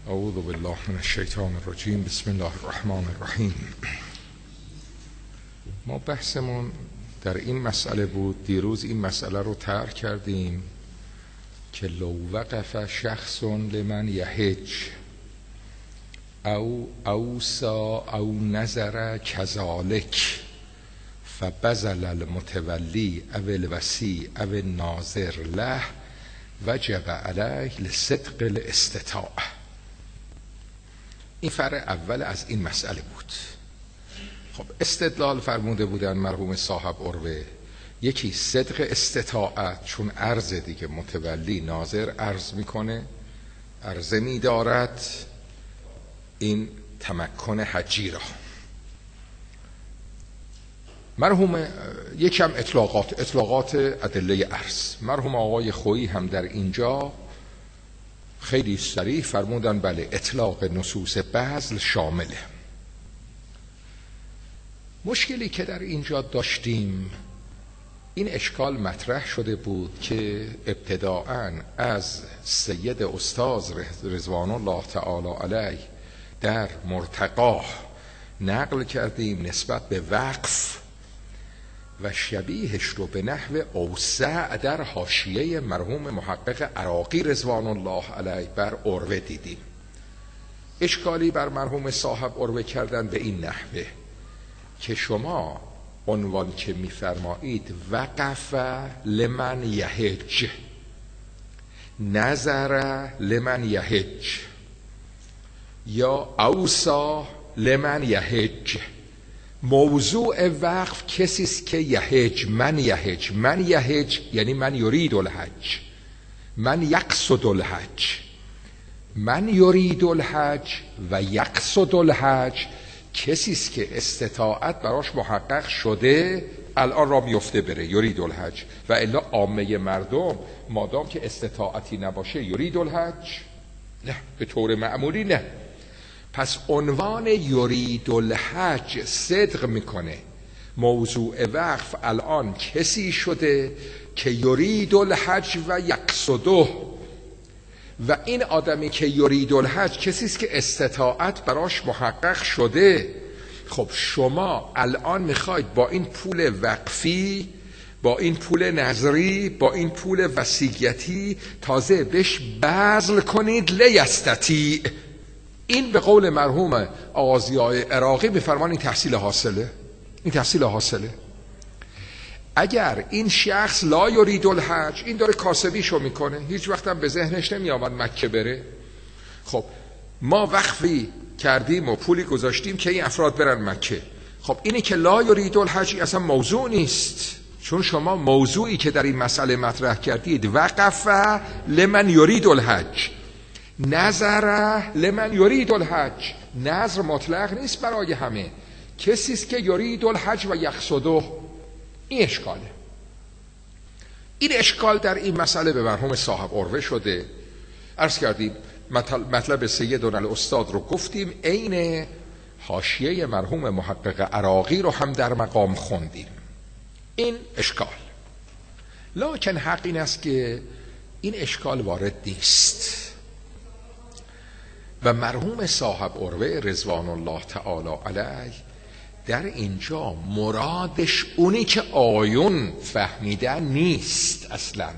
اعوذ بالله من الشیطان الرجیم. بسم الله الرحمن الرحیم. ما بحثمون در این مسئله بود. دیروز این مسئله رو طرح کردیم که لو وقف شخص لمن یحج او اوصا او نظر کذالک فبذل المتولی او الوصی او الناظر له وجب علیه لصدق الاستطاعه. این فرع اول از این مسئله بود. خب استدلال فرموده بودن مرحوم صاحب عروه، یکی صدق استطاعت، چون عرض دیگه متولی ناظر عرض میکنه، عرضه میدارد این تمکن حجی را. مرحوم یکم اطلاقات ادله عرض. مرحوم آقای خویی هم در اینجا خیلی صریح فرمودن بله اطلاق نصوص بذل شامله. مشکلی که در اینجا داشتیم، این اشکال مطرح شده بود که ابتداءً از سید استاذ رضوان الله تعالی علیه در مرتقا نقل کردیم نسبت به وقف و شبیهش رو به نحو اوسع در حاشیه مرحوم محقق عراقی رضوان الله علیه بر عروه دیدیم. اشکالی بر مرحوم صاحب عروه کردن به این نحوه که شما عنوان که می‌فرمایید وقف لمن یحج، نظر لمن یحج یا اوصا لمن یحج، موضوع وقف کسی است که یحج، من یحج. من یحج یعنی من یرید الحج، من یقصد الحج. من یرید الحج و یقصد الحج کسی است که استطاعت براش محقق شده الان را میفته بره یرید الحج، و الا عامه مردم مادام که استطاعتی نباشه یرید الحج نه، به طور معمولی نه. پس عنوان یرید الحج صدق میکنه. موضوع وقف الان کسی شده که یرید الحج و یقصده، و این آدمی که یرید الحج کسی است که استطاعت براش محقق شده. خب شما الان میخواید با این پول وقفی، با این پول نظری، با این پول وصیتی تازه بهش بذل کنید لیستطیع. این به قول مرحوم آغازیای عراقی میفرمان این تحصیل حاصله. این تحصیل حاصله. اگر این شخص لا یرید الحج، این داره کاسبیشو میکنه، هیچ وقت هم به ذهنش نمیآمد مکه بره. خب ما وقفی کردیم و پولی گذاشتیم که این افراد برن مکه. خب اینی که لا یرید الحج اصلا موضوع نیست، چون شما موضوعی که در این مسئله مطرح کردید وقف لمن یرید الحج، نظر لمن یرید الحج. نظر مطلق نیست برای همه، کسی است که یرید الحج و یقصده. این اشکاله. این اشکال در این مسئله به مرحوم صاحب عروه شده. عرض کردیم مطلب سیدنا الاستاد رو گفتیم، عین حاشیه مرحوم محقق عراقی رو هم در مقام خوندیم. این اشکال. لکن حق این است که این اشکال وارد نیست و مرحوم صاحب عروه رضوان الله تعالی علیه در اینجا مرادش اونی که آیون فهمیدن نیست اصلا،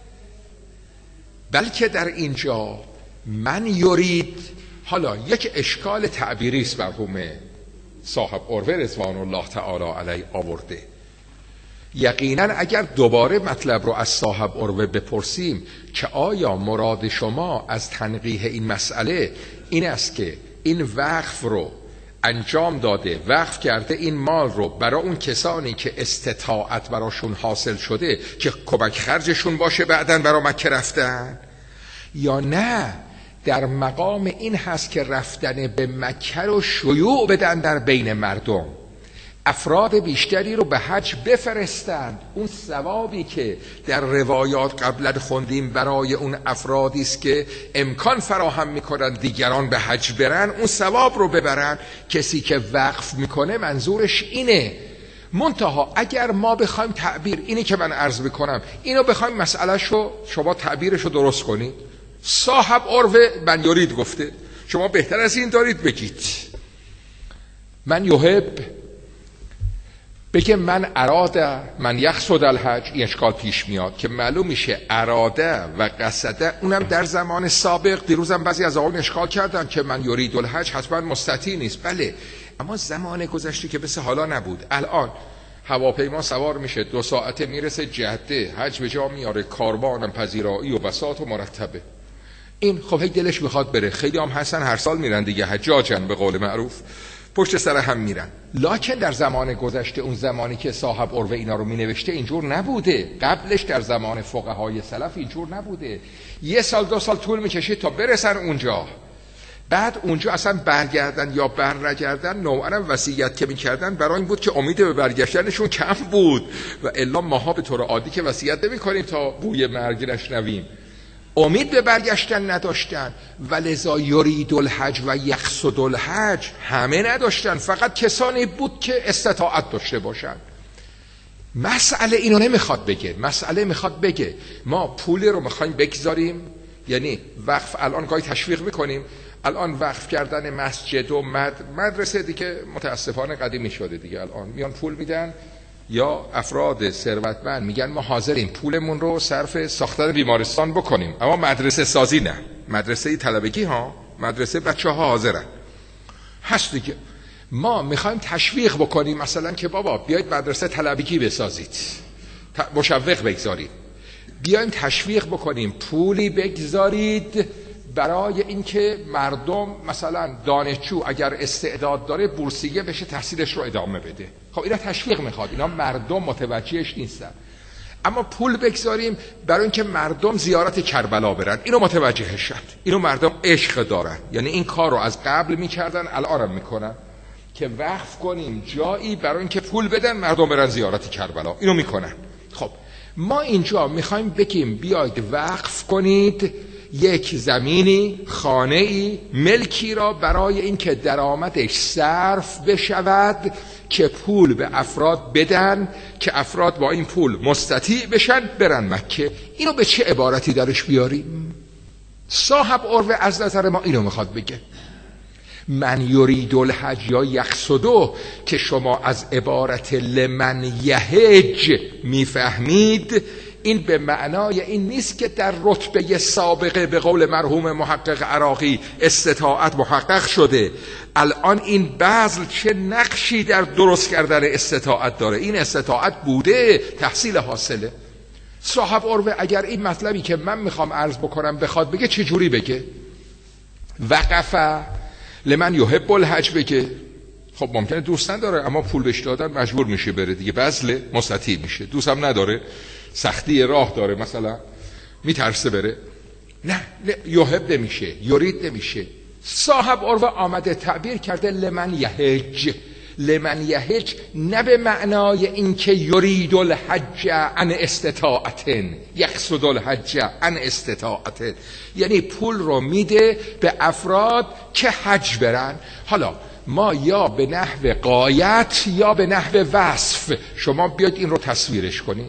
بلکه در اینجا من یرید. حالا یک اشکال تعبیری است مرحوم صاحب عروه رضوان الله تعالی علیه آورده. یقینا اگر دوباره مطلب رو از صاحب عروه بپرسیم که آیا مراد شما از تنقیح این مسئله این است که این وقف رو انجام داده، وقف کرده این مال رو برای اون کسانی که استطاعت براشون حاصل شده که کمک خرجشون باشه بعدن برای مکه رفتن، یا نه در مقام این هست که رفتن به مکه رو شیوع بدن در بین مردم، افراد بیشتری رو به حج بفرستند. اون ثوابی که در روایات قبلا خوندیم برای اون افرادی است که امکان فراهم میکنن دیگران به حج برن، اون ثواب رو ببرن. کسی که وقف میکنه منظورش اینه. منتها اگر ما بخوایم تعبیر اینی که من عرض میکنم اینو بخوایم مسئله شو شما تعبیرشو درست کنید، صاحب عروه من یرید گفته، شما بهتر از این دارید بگید. من یحب بگه من اراده من یقصد الحج، این اشکال پیش میاد که معلوم میشه اراده و قصده اونم در زمان سابق. دیروزم بعضی از آقایون اشکال کردن که من یرید الحج حتما مستطیع نیست. بله، اما زمان گذشته که مثل حالا نبود. الان هواپیما سوار میشه 2 ساعته میرسه جده، حج به جا میاره، کاروانم پذیرایی و بساط و مرتبه. این خب هی دلش میخواد بره. خیلی هم هستن هر سال میرن دیگه، حجاجن به قول معروف، پشت سر هم میرن. لکن در زمان گذشته، اون زمانی که صاحب عروه اینا رو مینوشته اینجور نبوده. قبلش در زمان فقهای سلف اینجور نبوده. 1 سال 2 سال طول میکشه تا برسن اونجا. بعد اونجا اصلا برگردن یا برنگردن نوعا وصیت که میکردن برای این بود که امید به برگشتنشون کم بود و الا ماها به طور عادی که وصیت نمی‌کنیم تا بوی مرگ نشنویم. امید به برگشتن نداشتن و لذا یرید الحج و یقصد الحج همه نداشتن، فقط کسانی بود که استطاعت داشته باشن. مسئله اینو نمیخواد بگه، مسئله میخواد بگه ما پولی رو میخوایم بگذاریم، یعنی وقف. الان گاهی تشویق میکنیم، الان وقف کردن مسجد و مدرسه دیگه متاسفانه قدیمی شده دیگه. الان میان پول میدن یا افراد ثروتمند میگن ما حاضریم پولمون رو صرف ساختن بیمارستان بکنیم، اما مدرسه سازی نه. مدرسه طلبگی ها، مدرسه بچه‌ها حاضرن. هست دیگه. ما میخوایم تشویق بکنیم مثلا که بابا بیایید مدرسه طلبگی بسازید، مشوق بگذارید، بیایم تشویق بکنیم پولی بگذارید برای اینکه مردم مثلا دانشجو اگر استعداد داره بورسیه بشه تحصیلش رو ادامه بده. خب اینا تشویق میخواد، اینا مردم متوجهش نیستن. اما پول بگذاریم برای اینکه مردم زیارت کربلا برن، اینو متوجهشن، اینو مردم عشق دارن. یعنی این کار رو از قبل میکردن الانم میکنن که وقف کنیم جایی برای اینکه پول بدن مردم برن زیارت کربلا، اینو میکنن. خب ما اینجا میخوایم بگیم بیاید وقف کنید یک زمینی، خانه‌ای، ملکی را برای اینکه درآمدش صرف بشود که پول به افراد بدن که افراد با این پول مستطیع بشن برن مکه. اینو به چه عبارتی درش بیاریم؟ صاحب عروه از نظر ما اینو میخواد بگه. من یرید الحج یا یقصده که شما از عبارت لمن یحج میفهمید، این به معنای این نیست که در رتبه سابقه به قول مرحوم محقق عراقی استطاعت محقق شده. الان این بذل چه نقشی در درست کردن استطاعت داره؟ این استطاعت بوده، تحصیل حاصله. صاحب عروه اگر این مطلبی که من میخوام عرض بکنم بخواد بگه چه جوری بگه؟ وقف لمن یحب الحج بگه. خب ممکنه دوست نداره اما پول بهش دادن مجبور میشه بره دیگه، بذل مستطیع میشه. دوست هم نداره، سختی راه داره، مثلا میترسه بره، نه یحب نمیشه، یرید نمیشه. صاحب عروه آمده تعبیر کرده لمن یحج. لمن یحج نه به معنای اینکه یرید الحج عن استطاعت، یقصد الحج عن استطاعت، یعنی پول رو میده به افراد که حج برن. حالا ما یا به نحو غایت یا به نحو وصف، شما بیاید این رو تصویرش کنید.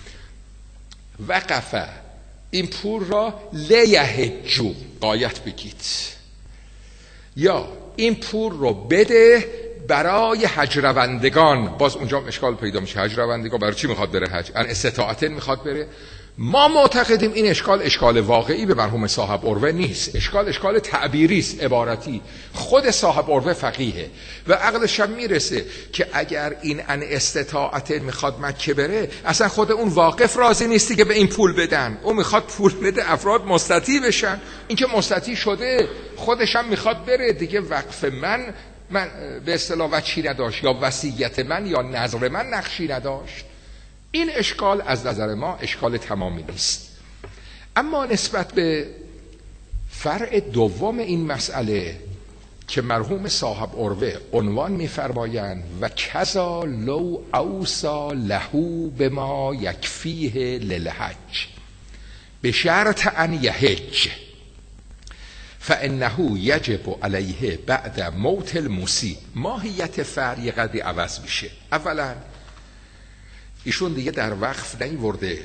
وقفه این پول را لیحجو غایت بگید، یا این پول رو بده برای حج روندگان. باز اونجا اشکال پیدا میشه، حج روندگان برای چی میخواد بره حج؟ ان استطاعتن میخواد بره. ما معتقدیم این اشکال واقعی به مرحوم صاحب عروه نیست، اشکال تعبیری است، عبارتی. خود صاحب عروه فقیهه و عقلش هم میرسه که اگر این ان استطاعت میخواد مکه بره، اصلا خود اون واقف راضی نیستی که به این پول بدن، اون میخواد پول بده افراد مستطیع بشن. این که مستطیع شده خودش هم میخواد بره دیگه. وقف من به اصطلاح وچی نداشت، یا وصیت من یا نظر من نقشی نداشت. این اشکال از نظر ما اشکال تمامی نیست. اما نسبت به فرع دوم این مسئله که مرحوم صاحب عروه عنوان می‌فرمایند و کذا لو اوصى له بما یکفیه للحج بشرط ان یحج فانه یجب علیه بعد موت الموصی. ماهیت فرع قدری عوض میشه. اولا ایشون دیگه در وقف نیورده،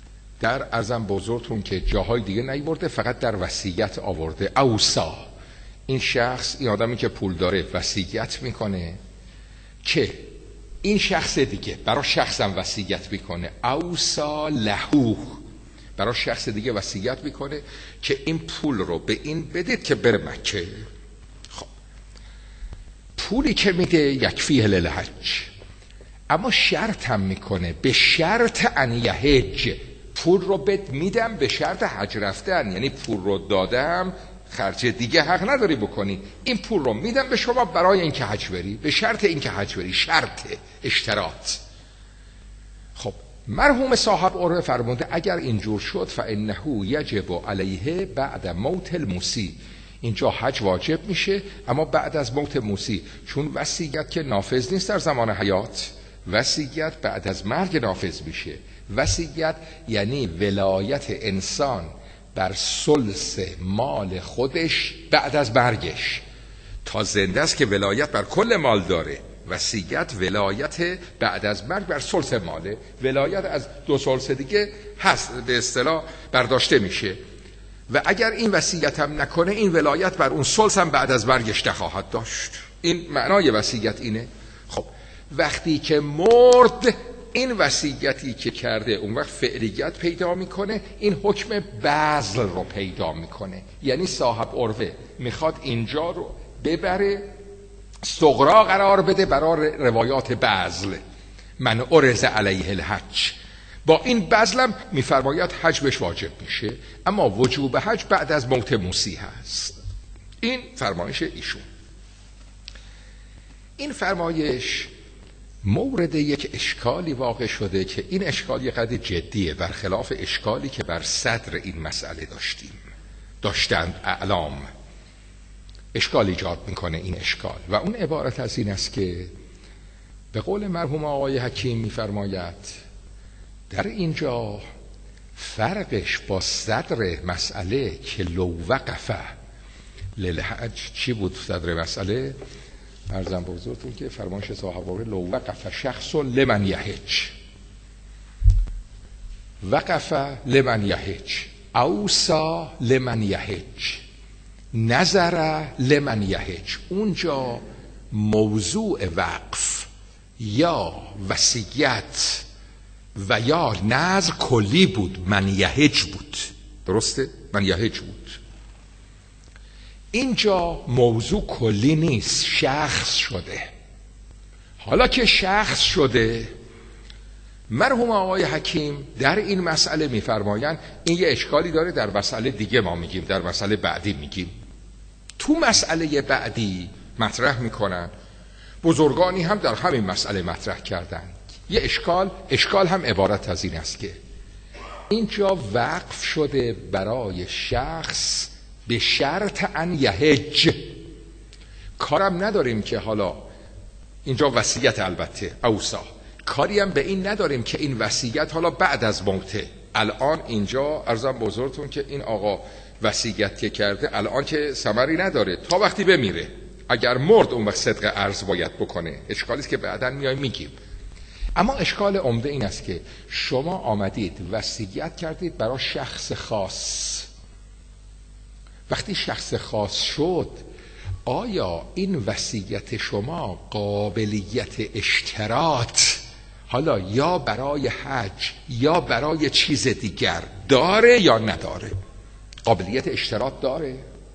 در ارزم بزرگتون که جاهای دیگه نیورده، فقط در وصیت آورده. اوصا این شخص، این آدمی که پول داره وصیت میکنه که این شخص دیگه برای شخصم وصیت میکنه، اوصا لهو، برای شخص دیگه وصیت میکنه که این پول رو به این بدید که بره مکه. خب پولی که میده یکفیه للحج، اما شرط هم میکنه به شرط ان یحج، پول رو بد میدم به شرط حج رفتن، یعنی پول رو دادم خرج دیگه حق نداری بکنی، این پول رو میدم به شما برای اینکه حج بری، به شرط اینکه حج بری، شرط اشتراط. خب مرحوم صاحب عرف فرموده اگر اینجور شد فانه یجب علیه بعد موت الموسی، اینجا حج واجب میشه اما بعد از موت موسی، چون وصیت که نافذ نیست در زمان حیات، وصیت بعد از مرگ نافذ میشه. وصیت یعنی ولایت انسان بر ثلث مال خودش بعد از مرگش. تا زنده است که ولایت بر کل مال داره، وصیت ولایت بعد از مرگ بر ثلث ماله، ولایت از 2/3 دیگه هست به اصطلاح برداشته میشه و اگر این وصیت هم نکنه این ولایت بر اون ثلث هم بعد از مرگش نخواهد داشت. این معنای وصیت اینه. خب وقتی که مرد این وصیتی که کرده اون وقت فعلیت پیدا میکنه، این حکم بذل رو پیدا میکنه، یعنی صاحب عرفه میخواد اینجا رو ببره صغرا قرار بده برای روایات بذل، من عرض علیه الحج، با این بذلم میفرماید حج بهش واجب میشه، اما وجوب حج بعد از موت موسی هست. این فرمایش ایشون. این فرمایش مورد یک اشکالی واقع شده که این اشکال یه قدر جدیه، برخلاف اشکالی که بر صدر این مسئله داشتند اعلام. اشکال ایجاد میکنه این اشکال و اون عبارت از این است که به قول مرحوم آقای حکیم میفرماید در اینجا فرقش با صدر مسئله که لو وقف للحج چی بود؟ صدر مسئله عرضم به حضورتون که فرمایش صاحب عرفه لو وقف شخص لمن یحج، وقف لمن یحج، اوصا لمن یحج، نظر لمن یحج. اونجا موضوع وقف یا وصیت و یا نظر کلی بود، من یحج بود، درسته؟ من یحج بود. اینجا موضوع کلی نیست، شخص شده. حالا که شخص شده، مرحوم آقای حکیم در این مسئله میفرمایند این یه اشکالی داره، در مسئله دیگه ما میگیم، در مسئله بعدی میگیم. تو مسئله بعدی مطرح میکنن، بزرگانی هم در همین مسئله مطرح کردن یه اشکال هم عبارت از این است که اینجا وقف شده برای شخص به شرط ان یحج. کارم نداریم که حالا اینجا وصیت، البته اوصا، کاری هم به این نداریم که این وصیت حالا بعد از موته. الان اینجا عرضم بزرگتون که این آقا وصیت که کرده الان که ثمری نداره تا وقتی بمیره، اگر مرد اون وقت صدق عرض باید بکنه. اشکالی است که بعداً میایم میگیم. اما اشکال عمده این است که شما آمدید وصیت کردید برای شخص خاص. وقتی شخص خاص شد، آیا این وصیت شما قابلیت اشتراط حالا یا برای حج یا برای چیز دیگر داره یا نداره؟ قابلیت اشتراط داره؟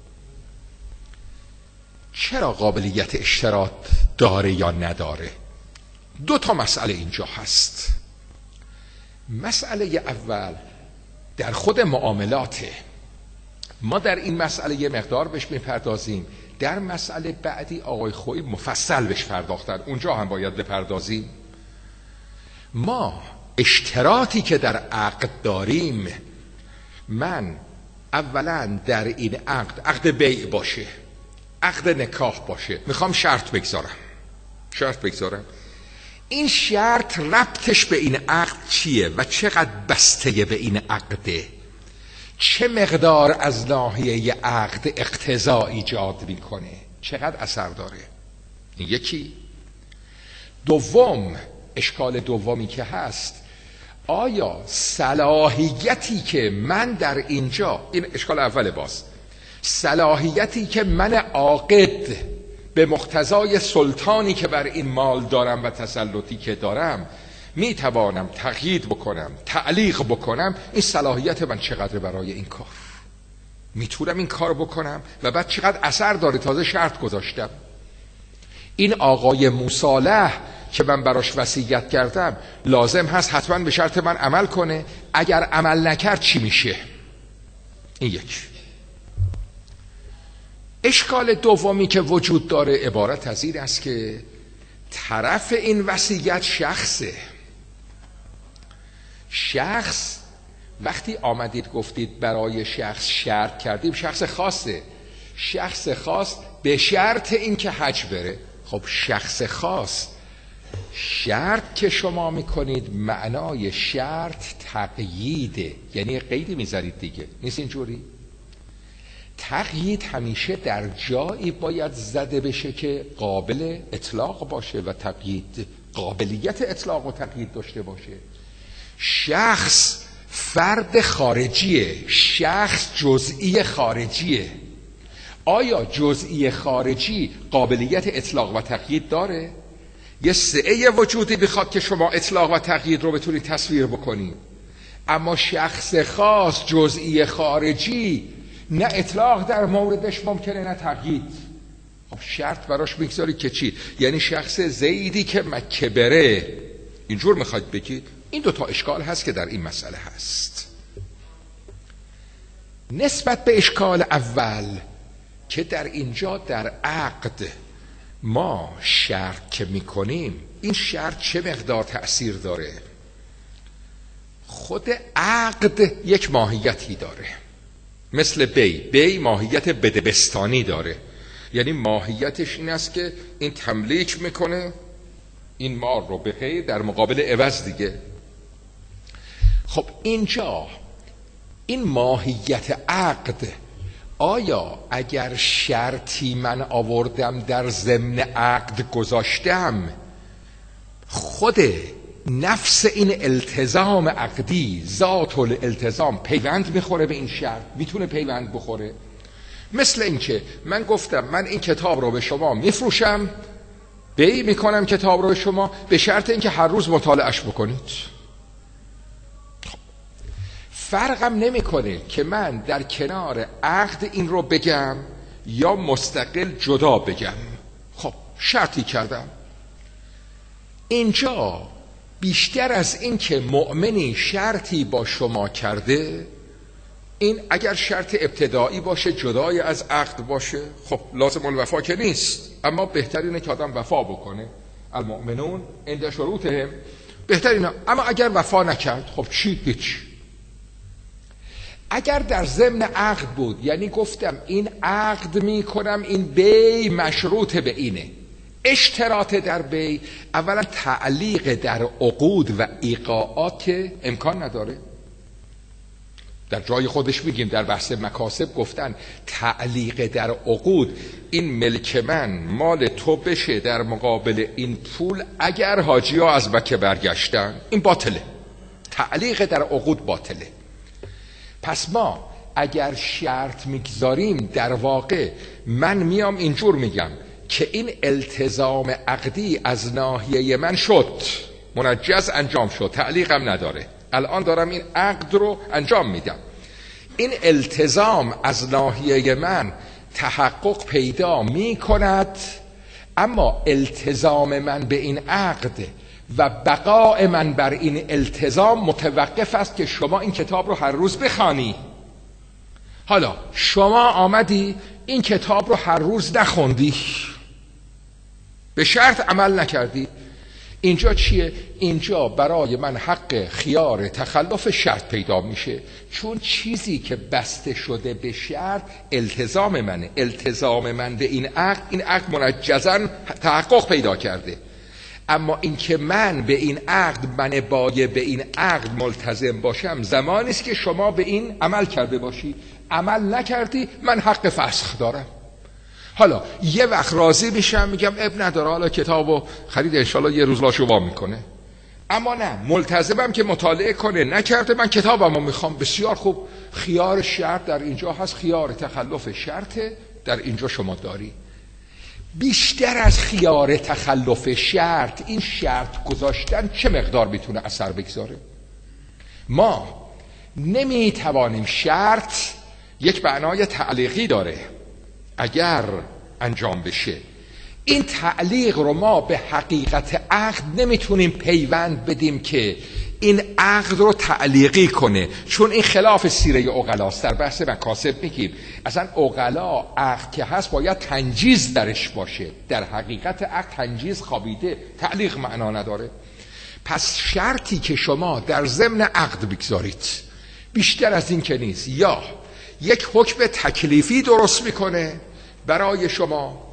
چرا قابلیت اشتراط داره یا نداره؟ 2 مسئله اینجا هست. مسئله اول در خود معاملاته. ما در این مسئله یه مقدار بهش میپردازیم، در مسئله بعدی آقای خویی مفصل بهش پرداختن، اونجا هم باید بپردازیم. ما اشتراطی که در عقد داریم، من اولا در این عقد بیع باشه، عقد نکاح باشه، میخوام شرط بگذارم. این شرط ربطش به این عقد چیه و چقدر بسته به این عقده، چه مقدار از ناحیه عقد اقتضا ایجاد میکنه، چقدر اثر داره. این یکی. دوم، اشکال دومی که هست، آیا صلاحیتی که من در اینجا، این اشکال اول باز، صلاحیتی که من عاقد به مقتضای سلطانی که بر این مال دارم و تسلطی که دارم میتوانم تقیید بکنم، تعلیق بکنم. این صلاحیت من چقدر برای این کار میتونم این کار بکنم و بعد چقدر اثر داره. تازه شرط گذاشتم این آقای مصالح که من براش وصیت کردم لازم هست حتما به شرط من عمل کنه. اگر عمل نکرد چی میشه؟ این یک. اشکال دومی که وجود داره عبارت از این است که طرف این وصیت شخصه. شخص وقتی آمدید گفتید برای شخص شرط کردیم، شخص خاصه. شخص خاص به شرط این که حج بره. خب شخص خاص شرط که شما میکنید معنای شرط تقییده، یعنی قیدی میذارید دیگه، نیست اینجوری؟ تقیید همیشه در جایی باید زده بشه که قابل اطلاق باشه و تقیید قابلیت اطلاق و تقیید داشته باشه. شخص فرد خارجیه، شخص جزئی خارجیه. آیا جزئی خارجی قابلیت اطلاق و تقیید داره؟ یه سعه وجودی بخواد که شما اطلاق و تقیید رو بتونید تصویر بکنید. اما شخص خاص جزئی خارجی نه اطلاق در موردش ممکنه نه تقیید. خب شرط براش میگذاری که چی؟ یعنی شخص زیدی که مکه بره، اینجور میخواید بگید؟ این دوتا اشکال هست که در این مسئله هست. نسبت به اشکال اول که در اینجا در عقد ما شرط که میکنیم، این شرط چه مقدار تأثیر داره؟ خود عقد یک ماهیتی داره، مثل بی ماهیت بدبستانی داره. یعنی ماهیتش این است که این تملیک میکنه این مال رو به غیر در مقابل عوض دیگه. خب اینجا این ماهیت عقد، آیا اگر شرطی من آوردم در ضمن عقد گذاشتم، خود نفس این التزام عقدی، ذات الالتزام پیوند میخوره به این شرط؟ میتونه پیوند بخوره. مثل این که من گفتم من این کتاب رو به شما میفروشم، بی میکنم کتاب رو به شما به شرط اینکه هر روز مطالعهش بکنید. فرقم نمیکنه که من در کنار عقد این رو بگم یا مستقل جدا بگم. خب شرطی کردم. اینجا بیشتر از این که مؤمنی شرطی با شما کرده، این اگر شرط ابتدایی باشه جدای از عقد باشه، خب لازم الوفا که نیست، اما بهترینه که آدم وفا بکنه. المؤمنون عند شروطهم، بهترینه. اما اگر وفا نکرد خب چی؟ هیچ. اگر در ضمن عقد بود، یعنی گفتم این عقد میکنم، این بی مشروط به اینه. اشتراط در بی اولا تعلیق در عقود و ایقاعات که امکان نداره. در جای خودش میگیم در بحث مکاسب گفتن تعلیق در عقود، این ملک من مال تو بشه در مقابل این پول اگر حاجی ها از مکه برگشتن، این باطله. تعلیق در عقود باطله. پس ما اگر شرط میگذاریم، در واقع من میام اینجور میگم که این التزام عقدی از ناحیه من شد، منجز انجام شد، تعلیقم نداره، الان دارم این عقد رو انجام میدم. این التزام از ناحیه من تحقق پیدا میکند، اما التزام من به این عقد و بقاء من بر این التزام متوقف است که شما این کتاب رو هر روز بخوانی. حالا شما آمدی این کتاب رو هر روز نخوندی، به شرط عمل نکردی، اینجا چیه؟ اینجا برای من حق خیار تخلف شرط پیدا میشه، چون چیزی که بسته شده به شرط التزام منه. التزام من به این عقد منجزاً تحقق پیدا کرده. اما این که من به این عقد، من باید به این عقد ملتزم باشم زمانی است که شما به این عمل کرده باشی. عمل نکردی، من حق فسخ دارم. حالا یه وقت راضی میشم میگم اب نداره، حالا کتابو خرید انشالله یه روز لاشو وام میکنه. اما نه، ملتزمم که مطالعه کنه، نکرده من کتابمو میخوام. بسیار خوب، خیار شرط در اینجا هست، خیار تخلف شرط در اینجا شما داری. بیشتر از خیار تخلف شرط، این شرط گذاشتن چه مقدار میتونه اثر بگذاره؟ ما نمیتوانیم، شرط یک معنای تعلیقی داره، اگر انجام بشه این تعلیق رو ما به حقیقت عقد نمیتونیم پیوند بدیم که این عقد رو تعلیقی کنه، چون این خلاف سیره عقلاست. در بحث مکاسب میگیم اصلا عقلا عقد که هست باید تنجیز درش باشه، در حقیقت عقد تنجیز خوابیده، تعلیق معنا نداره. پس شرطی که شما در ضمن عقد بگذارید بیشتر از این که نیست، یا یک حکم تکلیفی درست میکنه برای شما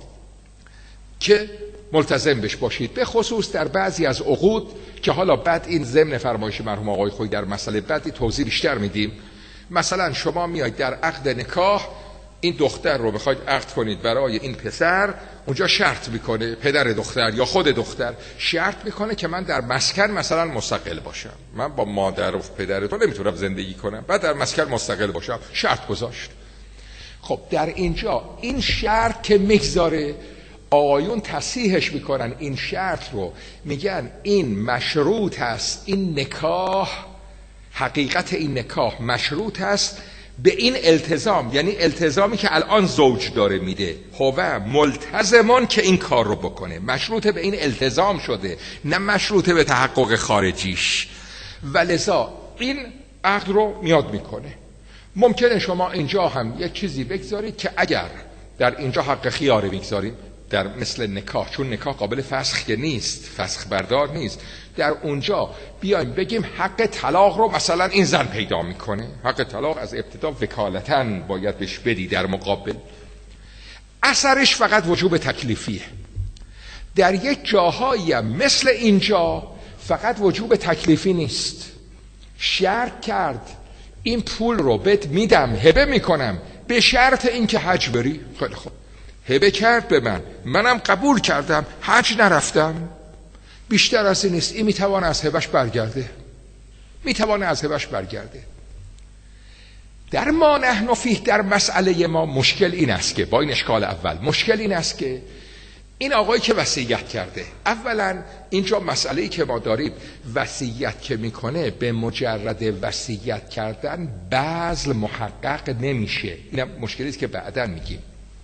که ملتزم بش باشید، به خصوص در بعضی از عقود که حالا بعد این ضمن فرمایش مرحوم آقای خویی در مسئله بعدی توضیح بیشتر میدیم. مثلا شما میاید در عقد نکاح این دختر رو بخواید عقد کنید برای این پسر، اونجا شرط میکنه، پدر دختر یا خود دختر شرط میکنه که من در مسکن مثلا مستقل باشم، من با مادر و پدر تو نمیتونم زندگی کنم، بعد در مسکن مستقل باشم، شرط گذاشت. خب در اینجا این شرط که میگذاره، آقایون تصحیحش میکنن این شرط رو، میگن این مشروط است، این نکاح، حقیقت این نکاح مشروط است به این التزام، یعنی التزامی که الان زوج داره میده، هو ملتزمان که این کار رو بکنه، مشروط به این التزام شده، نه مشروط به تحقق خارجیش، ولذا این عقد رو میاد میکنه. ممکنه شما اینجا هم یک چیزی بگذارید که اگر در اینجا حق خیاره میگذاریم، در مثل نکاح، چون نکاح قابل فسخ که نیست، فسخ بردار نیست، در اونجا بیایم بگیم حق طلاق رو مثلا این زن پیدا میکنه، حق طلاق از ابتدا وکالتاً باید بهش بدی در مقابل، اثرش فقط وجوب تکلیفیه. در یک جاهایی مثل اینجا فقط وجوب تکلیفی نیست، شرط کرد این پول رو بهت میدم، هبه میکنم به شرط اینکه حج بری. خیلی خوب، هبه کرد به من، منم قبول کردم، حج نرفتم، بیشتر از این نیست. این میتوانه از هبهش برگرده، میتوانه از هبهش برگرده. در ما نحن فیه، در مسئله ما مشکل این است که با این اشکال اول، مشکل این است که این آقایی که وصیت کرده، اولا اینجا مسئله‌ای که ما داریم، وصیت که میکنه به مجرد وصیت کردن بذل محقق نمیشه، این مشکلی است که بعداً میگیم،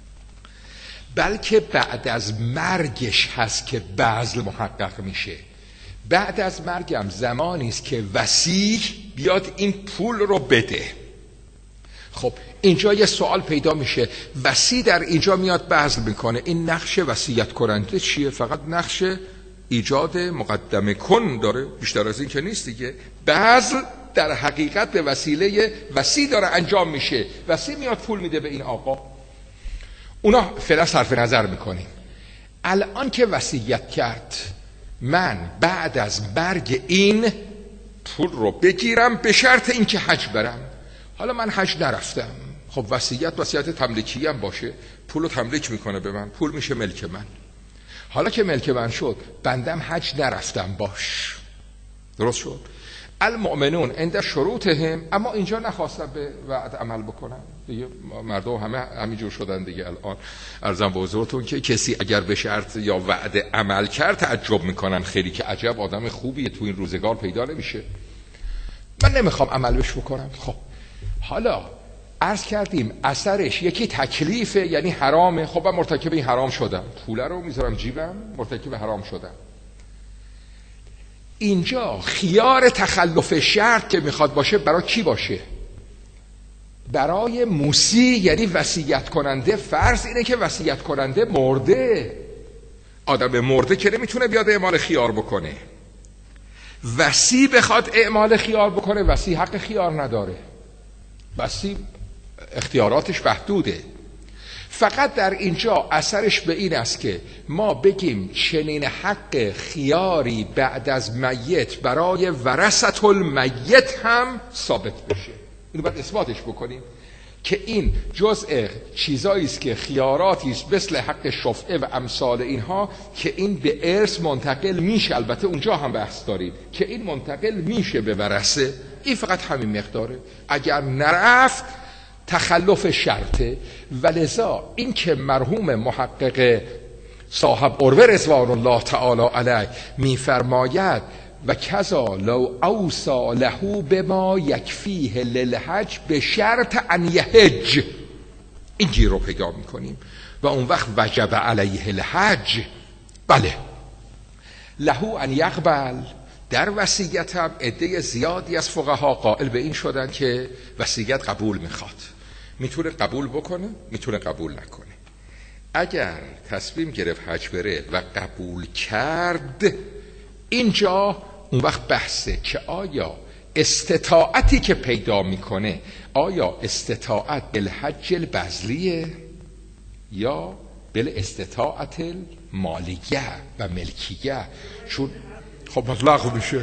بلکه بعد از مرگش هست که بذل محقق میشه. بعد از مرگم زمانی است که وصی بیاد این پول رو بده. خب اینجا یه سوال پیدا میشه، وصی در اینجا میاد بذل میکنه، این نقش وصیت کننده چیه؟ فقط نقش ایجاد مقدمه کن داره، بیشتر از این که نیست دیگه. بذل در حقیقت به وسیله وصی داره انجام میشه، وصی میاد پول میده به این آقا. اونا فعلا صرف نظر میکنیم. الان که وصیت کرد من بعد از مرگ این پول رو بگیرم به شرط اینکه حج برم، حالا من حج نرفتم، خب وصیت تملیکی هم باشه، پول رو تملیک میکنه به من، پول میشه ملک من. حالا که ملک من شد، بندم حج نرفتم، باش، درست شد. المؤمنون عند شروطهم، اما اینجا نخواستن به وعد عمل بکنن دیگه، مردم همه همینجور شدن دیگه. الان عرضم به حضورتون که کسی اگر به شرط یا وعد عمل کرد تعجب میکنن خیلی، که عجب آدم خوبیه، تو این روزگار پیدا نمیشه، من نمیخوام عملش بکنم. خب حالا عرض کردیم اثرش یکی تکلیفه، یعنی حرامه، خب من مرتکب این حرام شدم، پوله رو میذارم جیبم، مرتکب حرام شدم. اینجا خیار تخلف شرط که میخواد باشه برای کی باشه؟ برای موسی، یعنی وصیت کننده. فرض اینه که وصیت کننده مرده، آدم مرده که نمیتونه بیاد اعمال خیار بکنه، وصی بخواد اعمال خیار بکنه، وصی حق خیار نداره، وصی اختیاراتش محدوده. فقط در اینجا اثرش به این است که ما بگیم چنین حق خیاری بعد از میت برای ورثة المیت هم ثابت بشه، اینو باید اثباتش بکنیم. که این جزء چیزایی است که خیاراتی است مثل حق شفعه و امثال اینها که این به ارث منتقل میشه. البته اونجا هم بحث داریم که این منتقل میشه به ورثه، این فقط همین مقداره. اگر نرفت تخلف شرطه. ولذا این که مرحوم محقق صاحب قربه رضوان الله تعالی علیه میفرماید و کذا لو اوصى له بما یکفیه للحج به شرط ان یحج، این گیر رو پیدا میکنیم و اون وقت وجب علیه الحج. بله له ان یقبل. در وصیت هم عده زیادی از فقها قائل به این شدن که وصیت قبول میخواد، میتونه قبول بکنه میتونه قبول نکنه. اگر تصمیم گرفت حج بره و قبول کرد، اینجا اون وقت بحثه که آیا استطاعتی که پیدا میکنه آیا استطاعت بالحج البذلیه یا بالاستطاعت مالیه و ملکیه. چون خب مطلق میشه.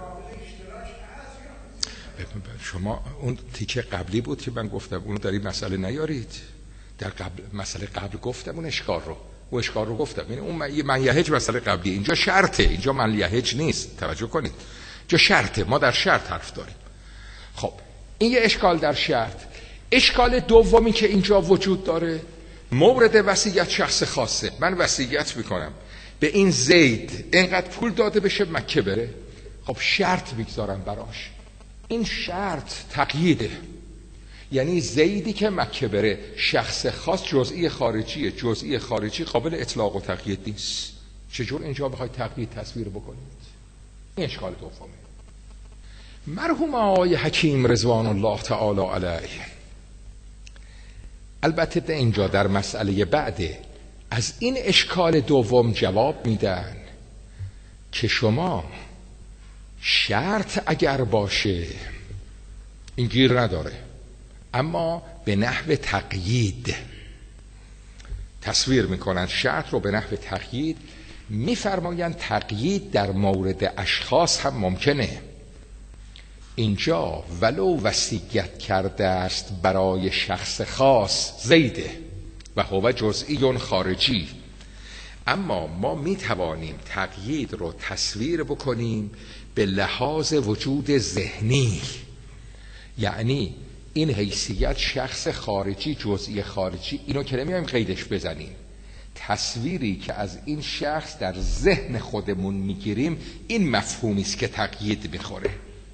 شما اون تیکه قبلی بود که من گفتم اونو در این مسئله نیارید. در قبل مسئله قبل گفتم اون اشکال رو گفتم. یعنی اون من یهج مسئله قبلی، اینجا شرطه، اینجا من یهج نیست. توجه کنید اینجا شرطه، ما در شرط حرف داریم. خب این یه اشکال در شرط. اشکال دومی که اینجا وجود داره مورد وصیت شخص خاصه. من وصیت میکنم به این زید اینقدر پول داده بشه مکه بره. خب شرط میگذارم براش، این شرط تقییده. یعنی زیدی که مکه بره شخص خاص جزئی خارجیه، جزئی خارجی قابل اطلاق و تقیید نیست. چجور اینجا بخواید تقیید تصویر بکنید؟ این اشکال دومه. مرحوم آقای حکیم رضوان الله تعالی علیه البته اینجا در مسئله بعده از این اشکال دوم جواب میدن که شما شرط اگر باشه این گیر نداره، اما به نحو تقیید تصویر میکنن. شرط رو به نحو تقیید میفرمایند. تقیید در مورد اشخاص هم ممکنه. اینجا ولو وصیت کرده است برای شخص خاص زیده و هو جزئی خارجی، اما ما میتوانیم تقیید رو تصویر بکنیم به لحاظ وجود ذهنی. یعنی این حیثیت شخص خارجی جزئی خارجی، اینو که نمیایم قیدش بزنیم، تصویری که از این شخص در ذهن خودمون میگیریم این مفهومی است که تقیید میخوره.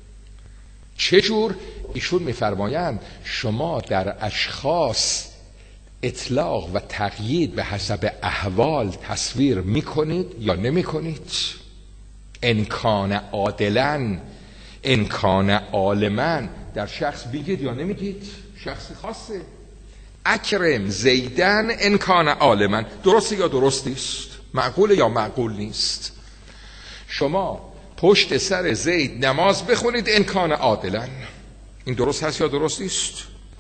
چجور؟ ایشون میفرمایند شما در اشخاص اطلاق و تقیید به حسب احوال تصویر میکنید یا نمیکنید؟ انکان عادلن انکان عالمن، در شخص بگید یا نمیگید؟ شخص خاصه. اکرم زیدن انکان عالمن، درسته یا درست نیست؟ معقوله یا معقول نیست؟ شما پشت سر زید نماز بخونید انکان عادلن، این درست هست یا درست نیست؟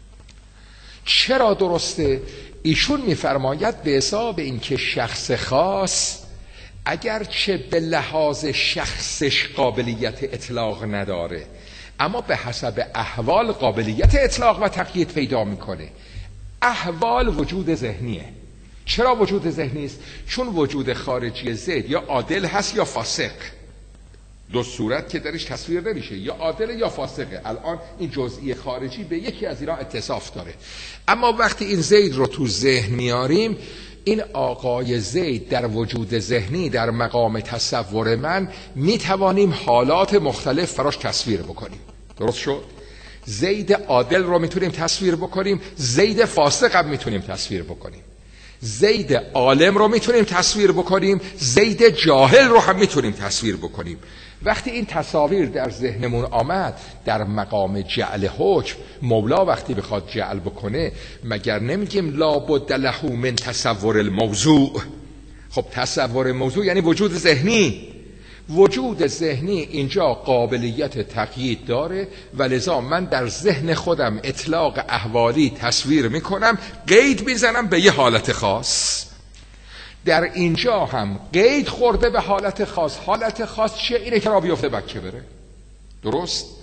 چرا درسته؟ ایشون میفرماید به حساب اینکه شخص خاص اگرچه به لحاظ شخصش قابلیت اطلاق نداره، اما به حسب احوال قابلیت اطلاق و تقیید پیدا میکنه. احوال وجود ذهنیه. چرا وجود ذهنی است؟ چون وجود خارجی زید یا عادل هست یا فاسق، دو صورت که درش تصویر نمیشه، یا عادل یا فاسقه. الان این جزئی خارجی به یکی از اینا اتصاف داره. اما وقتی این زید رو تو ذهن میاریم، این آقای زید در وجود ذهنی در مقام تصور من میتوانیم حالات مختلف فراش تصویر بکنیم. درست شد؟ زید عادل رو میتونیم تصویر بکنیم، زید فاسق هم میتونیم تصویر بکنیم، زید عالم رو میتونیم تصویر بکنیم، زید جاهل رو هم میتونیم تصویر بکنیم. وقتی این تصاویر در ذهنمون آمد در مقام جعل حکم، مولا وقتی بخواد جعل بکنه مگر نمیگیم لابد له من تصور الموضوع؟ خب تصور موضوع یعنی وجود ذهنی. وجود ذهنی اینجا قابلیت تقیید داره و لذا من در ذهن خودم اطلاق احوالی تصویر میکنم، قید میزنم به یه حالت خاص. در اینجا هم قید خورده به حالت خاص. حالت خاص چیه؟ اینه که را بیفته مکه بره. درست؟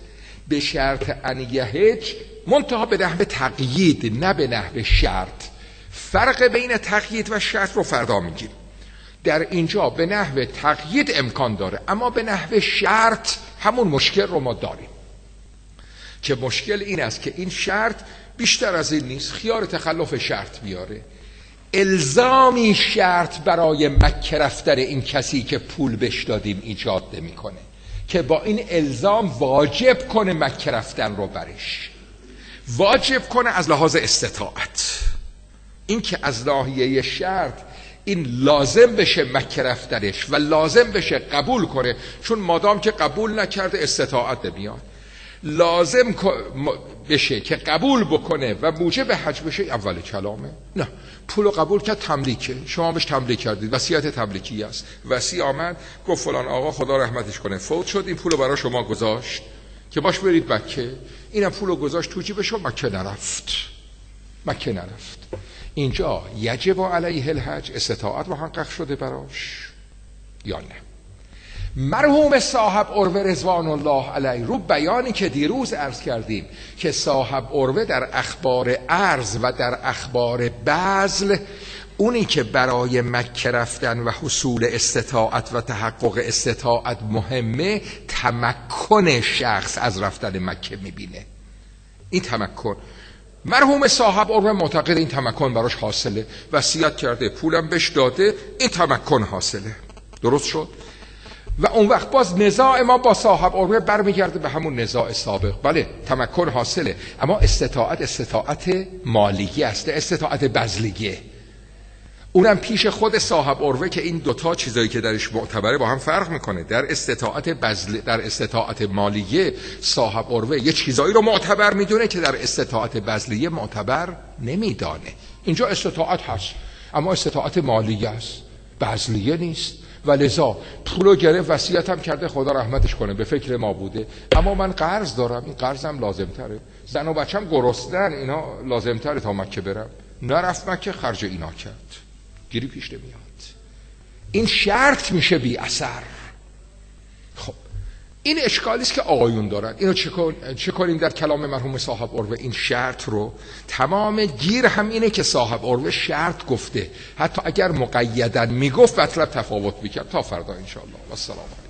به شرط ان یهج، منتها به نحو تقیید نه به نحو شرط. فرق بین تقیید و شرط رو فردا میگیم. در اینجا به نحو تقیید امکان داره، اما به نحو شرط همون مشکل رو ما داریم که مشکل این است که این شرط بیشتر از این نیست، خیار تخلف شرط بیاره. الزامی شرط برای مکه رفتن این کسی که پول بهش دادیم ایجاد نمیکنه که با این الزام واجب کنه مکه رفتن رو برش، واجب کنه از لحاظ استطاعت. این که از ناحیه شرط این لازم بشه مکه رفتنش و لازم بشه قبول کنه، چون مادام که قبول نکرده استطاعت نمیاد. لازم بشه که قبول بکنه و موجب حج بشه، اول کلامه. نه، پولو قبول کرد، تملیکه، شما بهش تملیک کردید، وصیت تملیکی است. وصی آمد گفت فلان آقا خدا رحمتش کنه فوت شد، این پولو برای شما گذاشت که باش برید مکه. اینم پولو گذاشت تو جیبش و مکه نرفت. اینجا یجب علیه الحج، استطاعت محقق شده براش یا نه؟ مرحوم صاحب عروه رضوان الله علیه رو بیانی که دیروز عرض کردیم که صاحب عروه در اخبار ارز و در اخبار بذل، اونی که برای مکه رفتن و حصول استطاعت و تحقق استطاعت مهمه، تمکن شخص از رفتن مکه میبینه. این تمکن، مرحوم صاحب عروه معتقد این تمکن براش حاصله، وصیت کرده، پولم بهش داده، این تمکن حاصله. درست شد؟ و اون وقت باز نزاع ما با صاحب عروه برمیگرده به همون نزاع سابق. بله تمکن حاصله، اما استطاعت مالیه است، استطاعت بذلیه. اونم پیش خود صاحب عروه که این دوتا چیزایی که درش معتبره با هم فرق میکنه. در استطاعت مالیه صاحب عروه یه چیزایی رو معتبر میدونه که در استطاعت بذلیه معتبر نمیدانه. اینجا استطاعت هست اما استطاعت مالیه است، بذلیه نیست. و لذا پولو گرفت، وصیتم کرده خدا رحمتش کنه، به فکر ما بوده، اما من قرض دارم، این قرضم لازم تره، زن و بچم گرسنن، اینا لازم تره تا مکه برم. نرفت مکه، خرج اینا کرد، گیری پیش نمیاد. این شرط میشه بی اثر. خب این اشکالی است که آقایون دارن. اینو چه کنیم در کلام مرحوم صاحب عروه؟ این شرط رو تمام گیر هم اینه که صاحب عروه شرط گفته، حتی اگر مقیدن میگفت مطلب تفاوت میکرد. تا فردا انشاءالله. و السلام.